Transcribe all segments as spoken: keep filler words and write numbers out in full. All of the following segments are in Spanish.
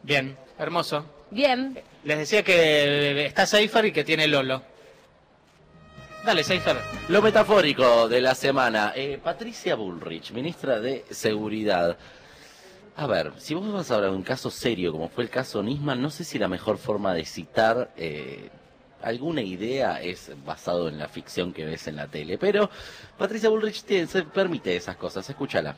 Bien, hermoso. Bien. Les decía que está Seifer y que tiene Lolo. Dale, Seifer. Lo metafórico de la semana. Eh, Patricia Bullrich, ministra de Seguridad. A ver, si vos vas a hablar de un caso serio como fue el caso Nisman, no sé si la mejor forma de citar eh, alguna idea es basado en la ficción que ves en la tele. Pero Patricia Bullrich tiene, se permite esas cosas. Escúchala.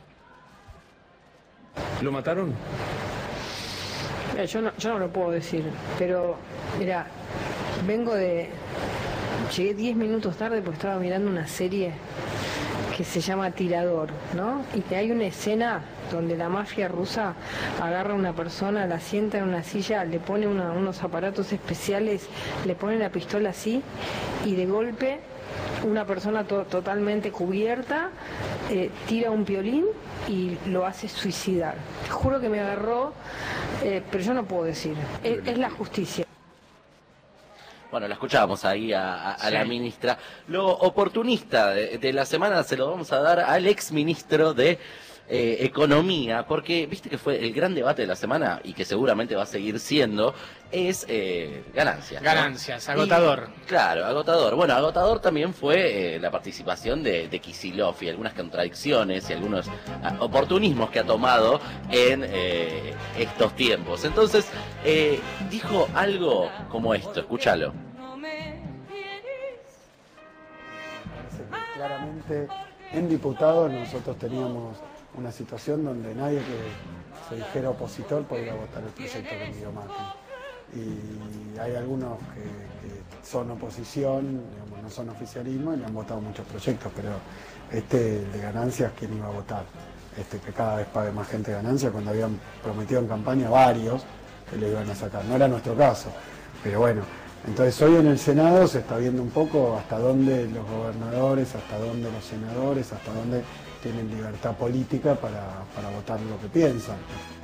¿Lo mataron? Mira, yo no, yo no lo puedo decir, pero mira, vengo de... Llegué diez minutos tarde porque estaba mirando una serie que se llama Tirador, ¿no? Y que hay una escena donde la mafia rusa agarra a una persona, la sienta en una silla, le pone una, unos aparatos especiales, le pone la pistola así y de golpe una persona to totalmente cubierta eh, tira un violín y lo hace suicidar. Te juro que me agarró, eh, pero yo no puedo decir, es, es la justicia. Bueno, la escuchábamos ahí a, a, a Sí. la ministra. Lo oportunista de, de la semana se lo vamos a dar al exministro de eh, Economía, porque viste que fue el gran debate de la semana y que seguramente va a seguir siendo, es eh, ganancias, ¿no? Ganancias, agotador. Y, claro, agotador. Bueno, agotador también fue eh, la participación de, de Kicillof y algunas contradicciones y algunos ah, oportunismos que ha tomado en eh, estos tiempos. Entonces, eh, dijo algo como esto, escúchalo. Claramente, en diputados nosotros teníamos una situación donde nadie que se dijera opositor podía votar el proyecto que envió Macri. Y hay algunos que, que son oposición, digamos, no son oficialismo y le han votado muchos proyectos, pero este el de ganancias, ¿quién iba a votar? Este que cada vez pague más gente ganancias cuando habían prometido en campaña varios que le iban a sacar. No era nuestro caso, pero bueno. Entonces hoy en el Senado se está viendo un poco hasta dónde los gobernadores, hasta dónde los senadores, hasta dónde tienen libertad política para, para votar lo que piensan.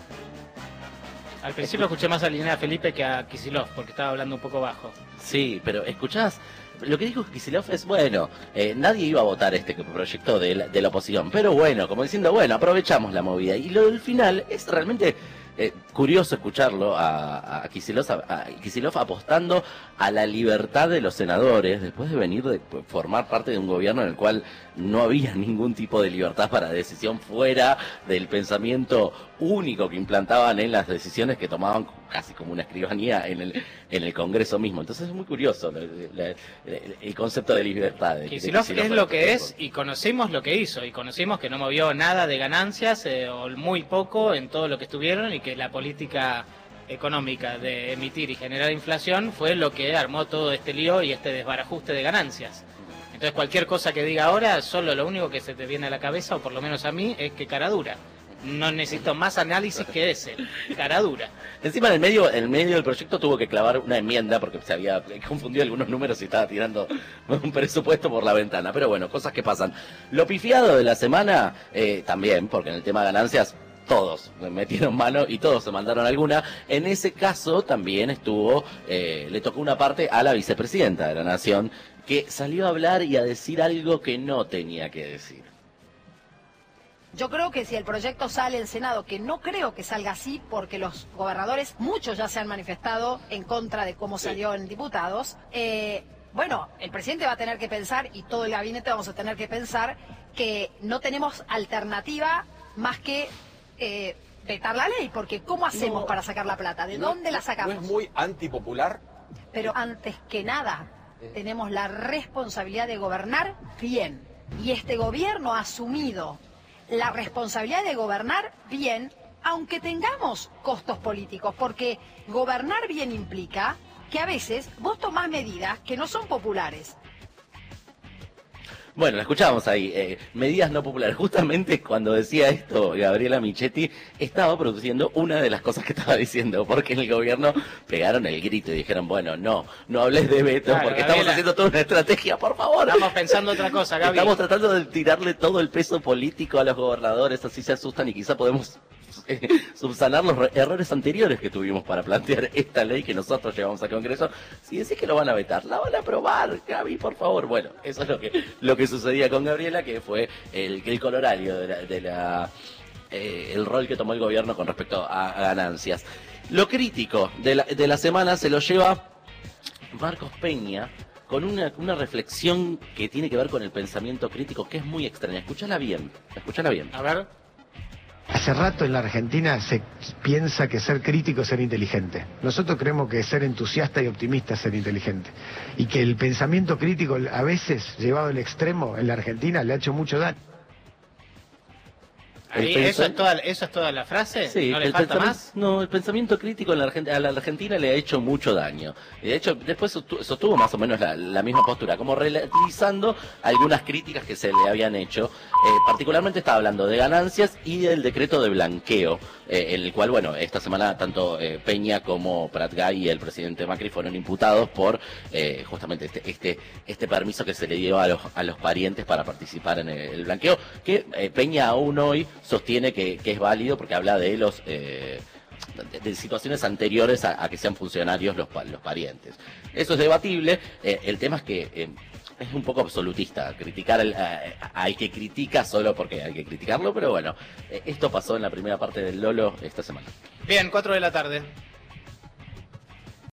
Al principio escuché más a Lina Felipe que a Kicillof, porque estaba hablando un poco bajo. Sí, pero escuchás, lo que dijo Kicillof es, bueno, eh, nadie iba a votar este proyecto de la, de la oposición, pero bueno, como diciendo, bueno, aprovechamos la movida. Y lo del final es realmente eh, curioso escucharlo a, a, Kicillof, a, a Kicillof apostando a la libertad de los senadores, después de venir de formar parte de un gobierno en el cual no había ningún tipo de libertad para decisión fuera del pensamiento único que implantaban en las decisiones que tomaban casi como una escribanía en el en el Congreso mismo. Entonces es muy curioso la, la, el, el concepto de libertad. De, Kicillof de es lo que es y conocemos lo que hizo y conocimos que no movió nada de ganancias eh, o muy poco en todo lo que estuvieron y que la política económica de emitir y generar inflación fue lo que armó todo este lío y este desbarajuste de ganancias. Entonces cualquier cosa que diga ahora, solo lo único que se te viene a la cabeza, o por lo menos a mí, es que cara dura. No necesito más análisis que ese, cara dura. Encima en el medio, en el medio del proyecto tuvo que clavar una enmienda porque se había confundido algunos números y estaba tirando un presupuesto por la ventana. Pero bueno, cosas que pasan. Lo pifiado de la semana eh, también, porque en el tema de ganancias todos metieron mano y todos se mandaron alguna. En ese caso también estuvo, eh, le tocó una parte a la vicepresidenta de la Nación, que salió a hablar y a decir algo que no tenía que decir. Yo creo que si el proyecto sale en Senado, que no creo que salga así, porque los gobernadores, muchos ya se han manifestado en contra de cómo salió en diputados, eh, bueno, el presidente va a tener que pensar, y todo el gabinete vamos a tener que pensar, que no tenemos alternativa más que eh, vetar la ley, porque ¿cómo hacemos No, para sacar la plata? ¿De no, dónde la sacamos? ¿No es muy antipopular? Pero antes que nada, tenemos la responsabilidad de gobernar bien. Y este gobierno ha asumido la responsabilidad de gobernar bien, aunque tengamos costos políticos, porque gobernar bien implica que a veces vos tomás medidas que no son populares. Bueno, la escuchábamos ahí, eh, medidas no populares. Justamente cuando decía esto Gabriela Michetti, estaba produciendo una de las cosas que estaba diciendo, porque en el gobierno pegaron el grito y dijeron, bueno, no, no hables de veto, Claro, porque Gabriela, estamos haciendo toda una estrategia, por favor. Estamos pensando otra cosa, Gaby. Estamos tratando de tirarle todo el peso político a los gobernadores, así se asustan y quizá podemos eh, subsanar los re- errores anteriores que tuvimos para plantear esta ley que nosotros llevamos al Congreso. Si decís que lo van a vetar, la van a aprobar, Gaby, por favor. Bueno, eso es lo que lo que sucedía con Gabriela, que fue el, el colorario de la, de la eh, el rol que tomó el gobierno con respecto a, a ganancias. Lo crítico de la, de la semana se lo lleva Marcos Peña con una, una reflexión que tiene que ver con el pensamiento crítico, que es muy extraña. Escúchala bien, escúchala bien. A ver. Hace rato en la Argentina se piensa que ser crítico es ser inteligente. Nosotros creemos que ser entusiasta y optimista es ser inteligente. Y que el pensamiento crítico, a veces, llevado al extremo, en la Argentina le ha hecho mucho daño. Ahí, ¿eso, es toda, ¿Eso es toda la frase? Sí, ¿No le el falta más? No, el pensamiento crítico en la Argentina, a la Argentina le ha hecho mucho daño. Y de hecho, después sostuvo, sostuvo más o menos la, la misma postura, como relativizando algunas críticas que se le habían hecho. Eh, particularmente estaba hablando de ganancias y del decreto de blanqueo, eh, en el cual, bueno, esta semana tanto eh, Peña como Pratgay y el presidente Macri fueron imputados por eh, justamente este, este este permiso que se le dio a los, a los parientes para participar en el, el blanqueo, que eh, Peña aún hoy sostiene que, que es válido porque habla de los eh, de, de situaciones anteriores a, a que sean funcionarios los, los parientes. Eso es debatible. Eh, el tema es que eh, es un poco absolutista criticar al, a, al que critica solo porque hay que criticarlo, pero bueno, eh, esto pasó en la primera parte del Lolo esta semana. Bien, cuatro de la tarde.